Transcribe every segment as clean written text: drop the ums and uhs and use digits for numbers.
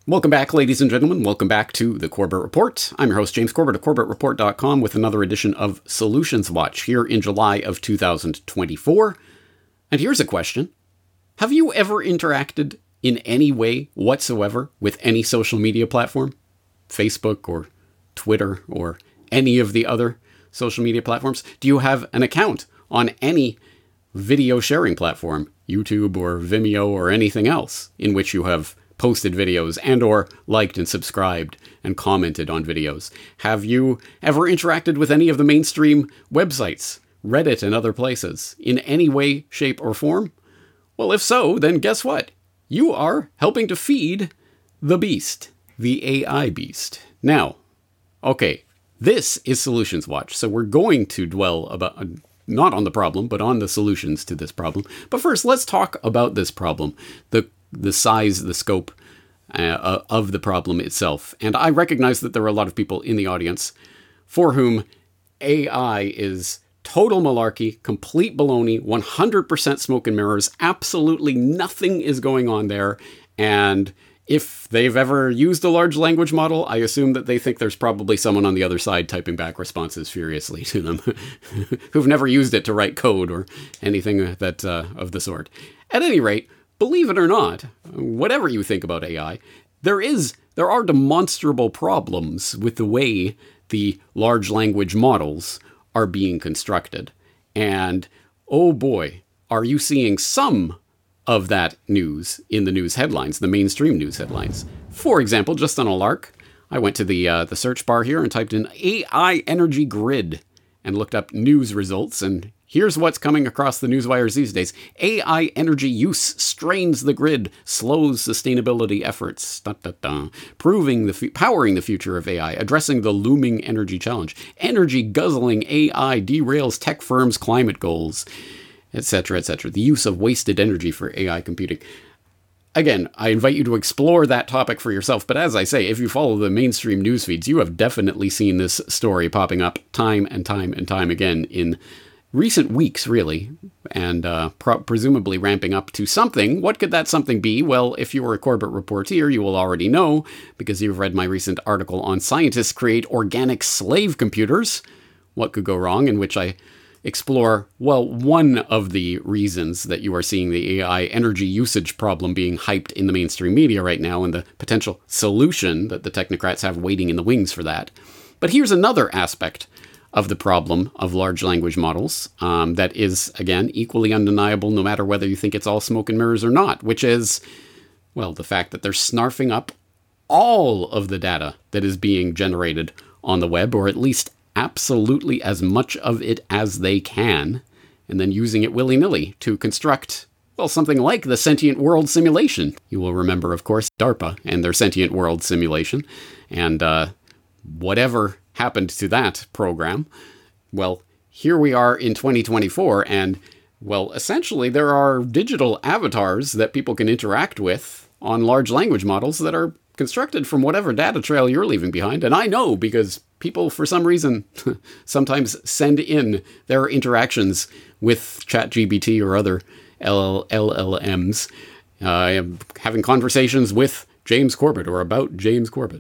Welcome back, ladies and gentlemen. Welcome back to the Corbett Report. I'm your host, James Corbett of CorbettReport.com with another edition of Solutions Watch here in July of 2024. And here's a question. Have you ever interacted in any way whatsoever with any social media platform? Facebook or Twitter or any of the other social media platforms? Do you have an account on any video sharing platform, YouTube or Vimeo or anything else, in which you have posted videos and or liked and subscribed and commented on videos? Have you ever interacted with any of the mainstream websites, Reddit and other places, in any way, shape, or form? Well, if so, then guess what? You are helping to feed the beast, the AI beast. Now, okay, this is Solutions Watch, so we're going to dwell about not on the problem, but on the solutions to this problem. But first, let's talk about this problem, the size, the scope of the problem itself. And I recognize that there are a lot of people in the audience for whom AI is total malarkey, complete baloney, 100% smoke and mirrors, absolutely nothing is going on there. And if they've ever used a large language model, I assume that they think there's probably someone on the other side typing back responses furiously to them who've never used it to write code or anything that of the sort. At any rate, believe it or not, whatever you think about AI, there are demonstrable problems with the way the large language models are being constructed. And oh boy, are you seeing some of that news in the news headlines, the mainstream news headlines. For example, just on a lark, I went to the search bar here and typed in AI energy grid and looked up news results, and here's what's coming across the newswires these days. AI energy use strains the grid, slows sustainability efforts, powering the future of AI, addressing the looming energy challenge. Energy guzzling AI derails tech firms' climate goals, etc., etc. The use of wasted energy for AI computing. Again, I invite you to explore that topic for yourself, but as I say, if you follow the mainstream news feeds, you have definitely seen this story popping up time and time and time again in recent weeks, really, and presumably ramping up to something. What could that something be? Well, if you were a Corbett reporter, you will already know, because you've read my recent article on Scientists Create Organic Slave Computers, What Could Go Wrong, in which I explore, well, one of the reasons that you are seeing the AI energy usage problem being hyped in the mainstream media right now and the potential solution that the technocrats have waiting in the wings for that. But here's another aspect of the problem of large language models that is, again, equally undeniable no matter whether you think it's all smoke and mirrors or not, which is, well, the fact that they're snarfing up all of the data that is being generated on the web, or at least absolutely as much of it as they can, and then using it willy-nilly to construct, well, something like the Sentient World Simulation. You will remember, of course, DARPA and their Sentient World Simulation, and whatever happened to that program. Well, here we are in 2024, and, well, essentially there are digital avatars that people can interact with on large language models that are constructed from whatever data trail you're leaving behind. And I know because people, for some reason, sometimes send in their interactions with ChatGPT or other LLMs, having conversations with James Corbett or about James Corbett,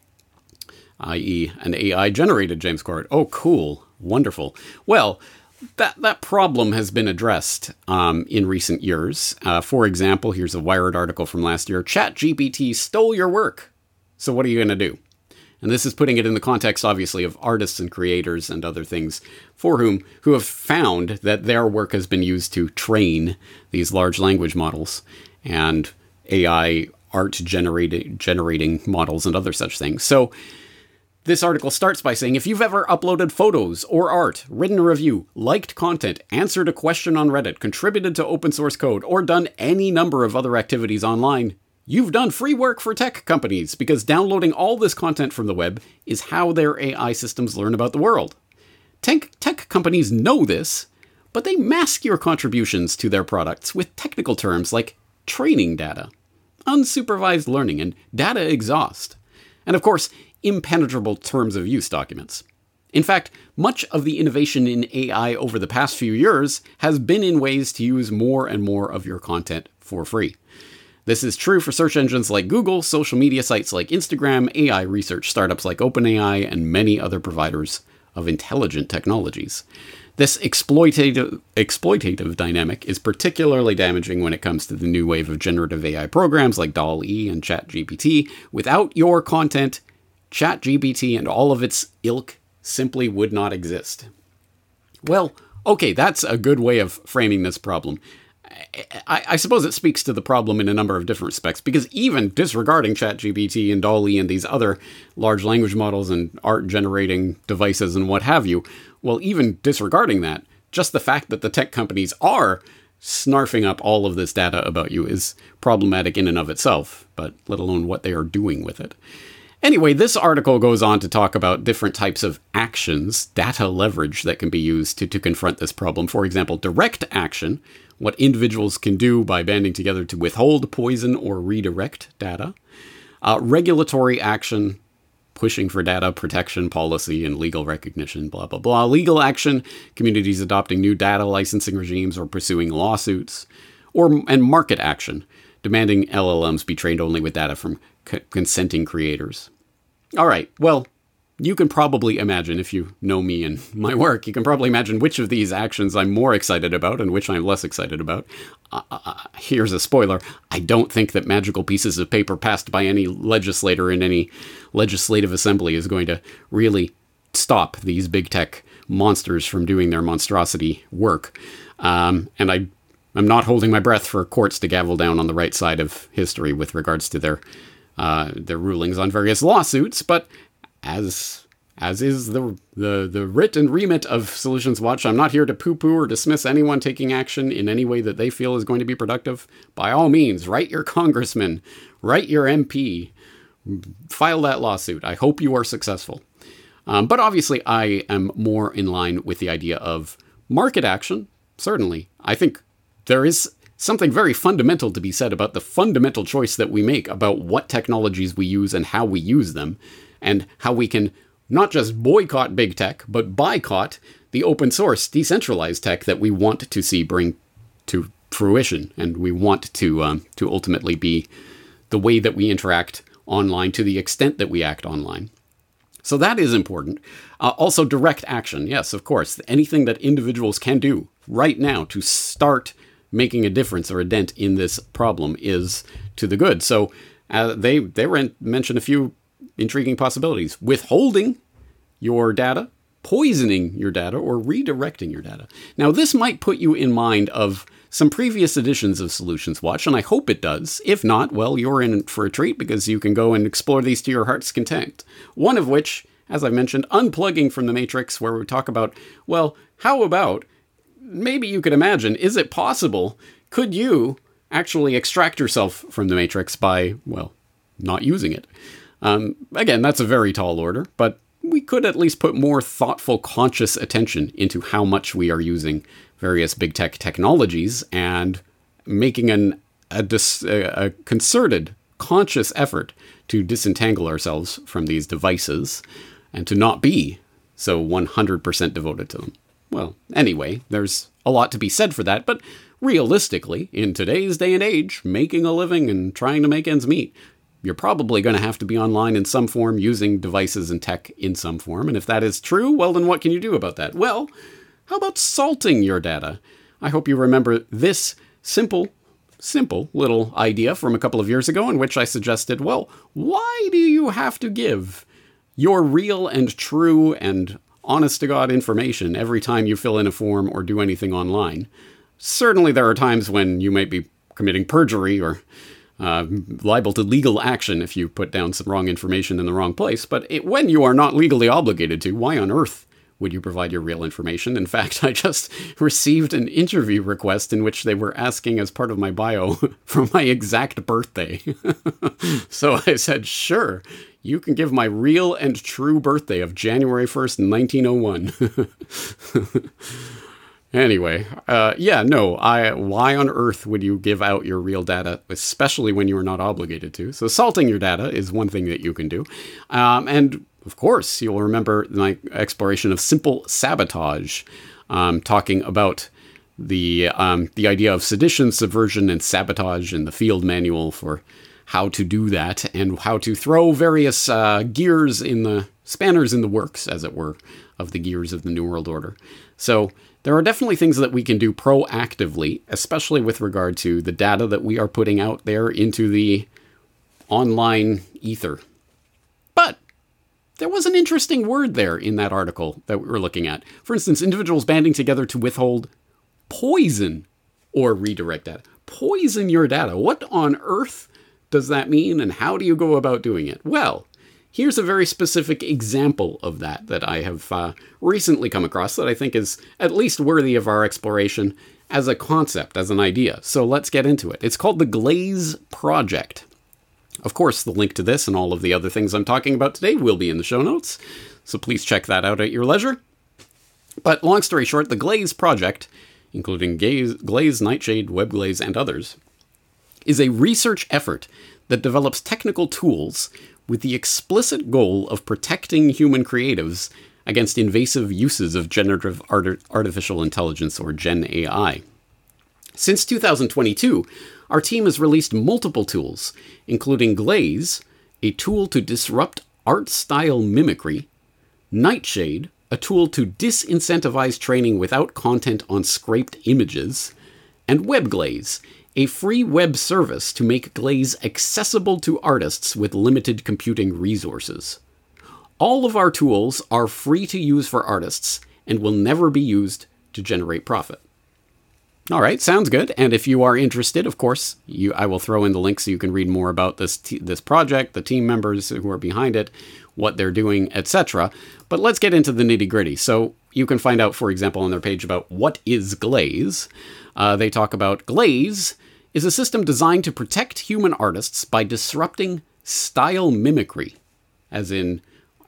i.e. an AI-generated James Corbett. Oh, cool. Wonderful. Well, that problem has been addressed in recent years. For example, here's a Wired article from last year. ChatGPT stole your work. So what are you going to do? And this is putting it in the context, obviously, of artists and creators and other things who have found that their work has been used to train these large language models and AI art generating models and other such things. So this article starts by saying, if you've ever uploaded photos or art, written a review, liked content, answered a question on Reddit, contributed to open source code, or done any number of other activities online, you've done free work for tech companies, because downloading all this content from the web is how their AI systems learn about the world. Tech companies know this, but they mask your contributions to their products with technical terms like training data, unsupervised learning, and data exhaust. And of course, impenetrable terms of use documents. In fact, much of the innovation in AI over the past few years has been in ways to use more and more of your content for free. This is true for search engines like Google, social media sites like Instagram, AI research startups like OpenAI, and many other providers of intelligent technologies. This exploitative dynamic is particularly damaging when it comes to the new wave of generative AI programs like DALL-E and ChatGPT. Without your content, ChatGPT and all of its ilk simply would not exist. Well, okay, that's a good way of framing this problem. I suppose it speaks to the problem in a number of different respects, because even disregarding ChatGPT and DALL-E and these other large language models and art-generating devices and what have you, well, even disregarding that, just the fact that the tech companies are snarfing up all of this data about you is problematic in and of itself, but let alone what they are doing with it. Anyway, this article goes on to talk about different types of actions, data leverage, that can be used to confront this problem. For example, direct action, what individuals can do by banding together to withhold, poison, or redirect data. Regulatory action, pushing for data protection policy and legal recognition, blah, blah, blah. Legal action, communities adopting new data licensing regimes or pursuing lawsuits. And market action, demanding LLMs be trained only with data from consenting creators. All right, well, you can probably imagine, if you know me and my work, you can probably imagine which of these actions I'm more excited about and which I'm less excited about. Here's a spoiler. I don't think that magical pieces of paper passed by any legislator in any legislative assembly is going to really stop these big tech monsters from doing their monstrosity work. And I'm not holding my breath for courts to gavel down on the right side of history with regards to their rulings on various lawsuits, but as is the writ and remit of Solutions Watch, I'm not here to poo-poo or dismiss anyone taking action in any way that they feel is going to be productive. By all means, write your congressman, write your MP, file that lawsuit. I hope you are successful. But obviously, I am more in line with the idea of market action, certainly. I think there is something very fundamental to be said about the fundamental choice that we make about what technologies we use and how we use them, and how we can not just boycott big tech, but boycott the open source, decentralized tech that we want to see bring to fruition, and we want to ultimately be the way that we interact online to the extent that we act online. So that is important. Also, direct action. Yes, of course. Anything that individuals can do right now to start making a difference or a dent in this problem is to the good. So they mentioned a few intriguing possibilities: withholding your data, poisoning your data, or redirecting your data. Now, this might put you in mind of some previous editions of Solutions Watch, and I hope it does. If not, well, you're in for a treat, because you can go and explore these to your heart's content. One of which, as I mentioned, unplugging from the Matrix, where we talk about, well, how about, maybe you could imagine, is it possible, could you actually extract yourself from the Matrix by, well, not using it? Again, that's a very tall order, but we could at least put more thoughtful, conscious attention into how much we are using various big tech technologies and making a concerted, conscious effort to disentangle ourselves from these devices and to not be so 100% devoted to them. Well, anyway, there's a lot to be said for that, but realistically, in today's day and age, making a living and trying to make ends meet, you're probably going to have to be online in some form, using devices and tech in some form. And if that is true, well, then what can you do about that? Well, how about salting your data? I hope you remember this simple little idea from a couple of years ago, in which I suggested, well, why do you have to give your real and true and honest-to-God information every time you fill in a form or do anything online? Certainly there are times when you might be committing perjury or liable to legal action if you put down some wrong information in the wrong place. But when you are not legally obligated to, why on earth would you provide your real information? In fact, I just received an interview request in which they were asking, as part of my bio, for my exact birthday. So I said, sure, you can give my real and true birthday of January 1st, 1901. Anyway, why on earth would you give out your real data, especially when you are not obligated to? So salting your data is one thing that you can do. And of course, you'll remember my exploration of simple sabotage, talking about the idea of sedition, subversion, and sabotage in the field manual for how to do that and how to throw various spanners in the works, as it were, of the gears of the New World Order. So there are definitely things that we can do proactively, especially with regard to the data that we are putting out there into the online ether. But there was an interesting word there in that article that we were looking at. For instance, individuals banding together to withhold, poison, or redirect data. Poison your data. What on earth does that mean, and how do you go about doing it? Well, here's a very specific example of that I have recently come across that I think is at least worthy of our exploration as a concept, as an idea. So let's get into it. It's called the Glaze Project. Of course, the link to this and all of the other things I'm talking about today will be in the show notes, so please check that out at your leisure. But long story short, the Glaze Project, including Glaze, Nightshade, WebGlaze, and others, is a research effort that develops technical tools with the explicit goal of protecting human creatives against invasive uses of generative artificial intelligence, or Gen AI. Since 2022, our team has released multiple tools, including Glaze, a tool to disrupt art style mimicry, Nightshade, a tool to disincentivize training without content on scraped images, and WebGlaze, a free web service to make Glaze accessible to artists with limited computing resources. All of our tools are free to use for artists and will never be used to generate profit. All right, sounds good. And if you are interested, of course, I will throw in the link so you can read more about this project, the team members who are behind it, what they're doing, etc. But let's get into the nitty-gritty. So you can find out, for example, on their page about what is Glaze. They talk about Glaze is a system designed to protect human artists by disrupting style mimicry, as in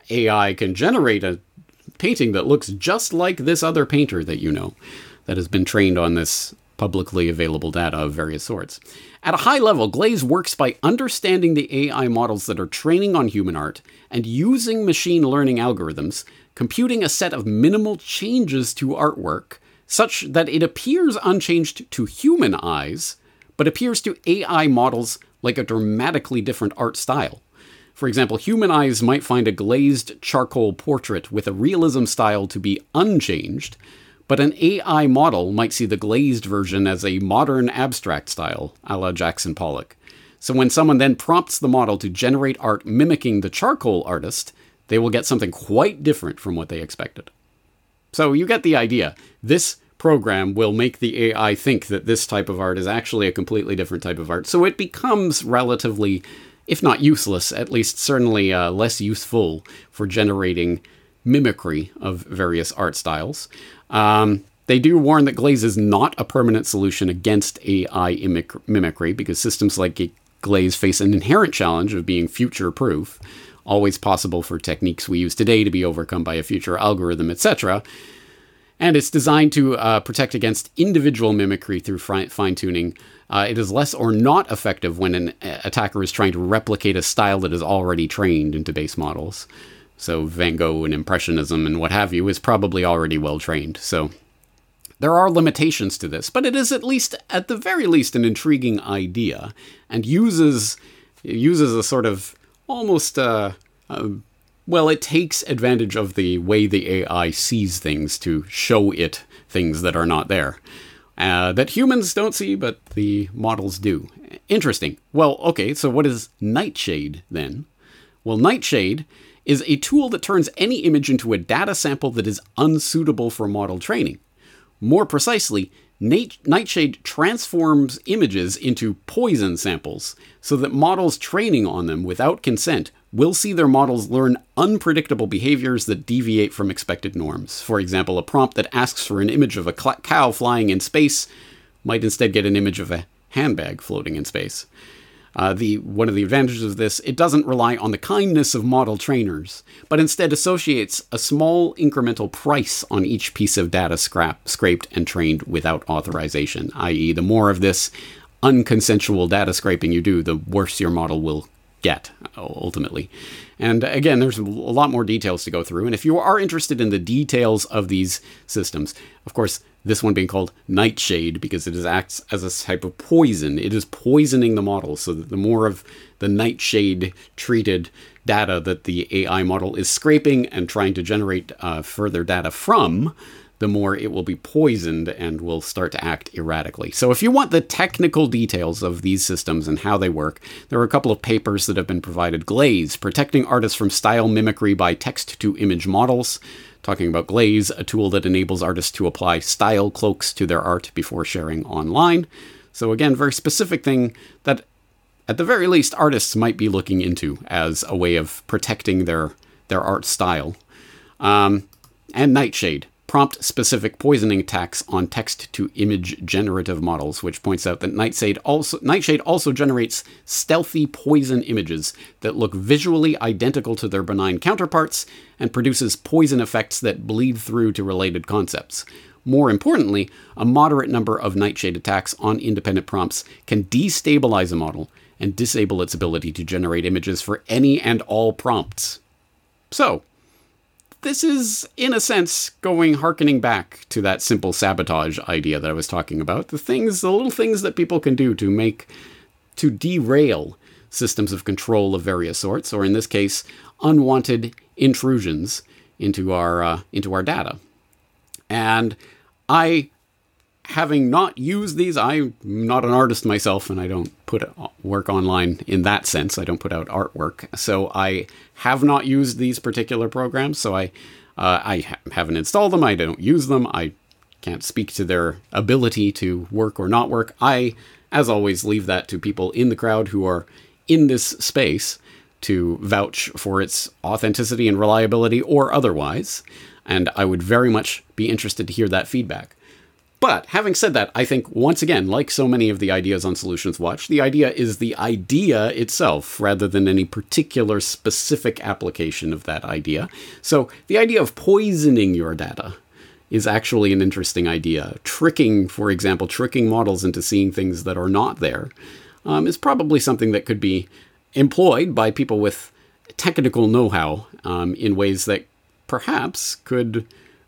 AI can generate a painting that looks just like this other painter that you know, that has been trained on this publicly available data of various sorts. At a high level, Glaze works by understanding the AI models that are training on human art and using machine learning algorithms, computing a set of minimal changes to artwork such that it appears unchanged to human eyes, but appears to AI models like a dramatically different art style. For example, human eyes might find a glazed charcoal portrait with a realism style to be unchanged, but an AI model might see the glazed version as a modern abstract style, a la Jackson Pollock. So when someone then prompts the model to generate art mimicking the charcoal artist, they will get something quite different from what they expected. So you get the idea. This program will make the AI think that this type of art is actually a completely different type of art. So it becomes relatively, if not useless, at least certainly less useful for generating mimicry of various art styles. They do warn that Glaze is not a permanent solution against AI mimicry, because systems like Glaze face an inherent challenge of being future-proof, always possible for techniques we use today to be overcome by a future algorithm, etc. And it's designed to protect against individual mimicry through fine-tuning. It is less or not effective when an attacker is trying to replicate a style that is already trained into base models. So Van Gogh and Impressionism and what have you is probably already well trained. So there are limitations to this, but it is at the very least, an intriguing idea, and uses a sort of almost, it takes advantage of the way the AI sees things to show it things that are not there. That humans don't see, but the models do. Interesting. Well, okay, so what is Nightshade then? Well, Nightshade is a tool that turns any image into a data sample that is unsuitable for model training. More precisely, Nightshade transforms images into poison samples so that models training on them without consent will see their models learn unpredictable behaviors that deviate from expected norms. For example, a prompt that asks for an image of a cow flying in space might instead get an image of a handbag floating in space. One of the advantages of this, it doesn't rely on the kindness of model trainers, but instead associates a small incremental price on each piece of data scraped and trained without authorization, i.e. the more of this unconsensual data scraping you do, the worse your model will get. ultimately. And again, there's a lot more details to go through. And if you are interested in the details of these systems, of course, this one being called Nightshade because it acts as a type of poison. It is poisoning the model, so that the more of the Nightshade treated data that the AI model is scraping and trying to generate further data from, the more it will be poisoned and will start to act erratically. So if you want the technical details of these systems and how they work, there are a couple of papers that have been provided. Glaze, Protecting Artists from Style Mimicry by Text-to-Image Models, talking about Glaze, a tool that enables artists to apply style cloaks to their art before sharing online. So again, very specific thing that at the very least artists might be looking into as a way of protecting their art style. And Nightshade, Prompt-Specific Poisoning Attacks on Text-to-Image Generative Models, which points out that Nightshade also generates stealthy poison images that look visually identical to their benign counterparts and produces poison effects that bleed through to related concepts. More importantly, a moderate number of Nightshade attacks on independent prompts can destabilize a model and disable its ability to generate images for any and all prompts. So, this is, in a sense, harkening back to that simple sabotage idea that I was talking about. The little things that people can do to derail systems of control of various sorts, or in this case, unwanted intrusions into our data. And having not used these, I'm not an artist myself, and I don't put work online in that sense. I don't put out artwork. So I have not used these particular programs, so I haven't installed them. I don't use them. I can't speak to their ability to work or not work. I, as always, leave that to people in the crowd who are in this space to vouch for its authenticity and reliability or otherwise. And I would very much be interested to hear that feedback. But having said that, I think, once again, like so many of the ideas on Solutions Watch, the idea is the idea itself rather than any particular specific application of that idea. So the idea of poisoning your data is actually an interesting idea. For example, tricking models into seeing things that are not there is probably something that could be employed by people with technical know-how in ways that perhaps could,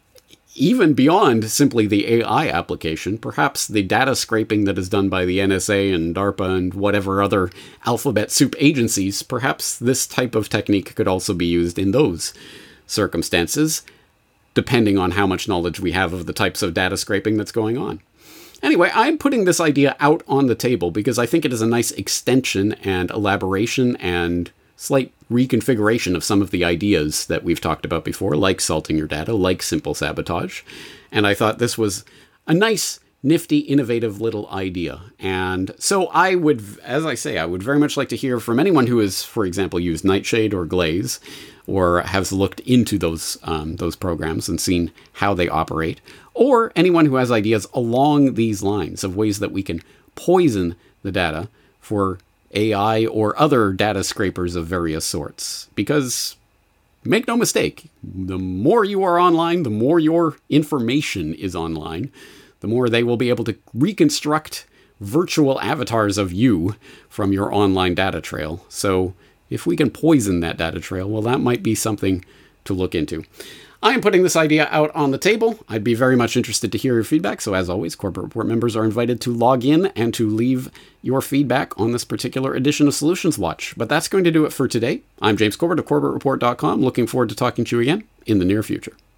even beyond simply the AI application, perhaps the data scraping that is done by the NSA and DARPA and whatever other alphabet soup agencies, perhaps this type of technique could also be used in those circumstances, depending on how much knowledge we have of the types of data scraping that's going on. Anyway, I'm putting this idea out on the table because I think it is a nice extension and elaboration and slight reconfiguration of some of the ideas that we've talked about before, like salting your data, like simple sabotage. And I thought this was a nice, nifty, innovative little idea. And so I would, as I say, I would very much like to hear from anyone who has, for example, used Nightshade or Glaze, or has looked into those programs and seen how they operate, or anyone who has ideas along these lines of ways that we can poison the data for AI or other data scrapers of various sorts. Because, make no mistake, the more you are online, the more your information is online, the more they will be able to reconstruct virtual avatars of you from your online data trail. So if we can poison that data trail, well, that might be something to look into. I am putting this idea out on the table. I'd be very much interested to hear your feedback. So as always, Corbett Report members are invited to log in and to leave your feedback on this particular edition of Solutions Watch. But that's going to do it for today. I'm James Corbett of CorbettReport.com. Looking forward to talking to you again in the near future.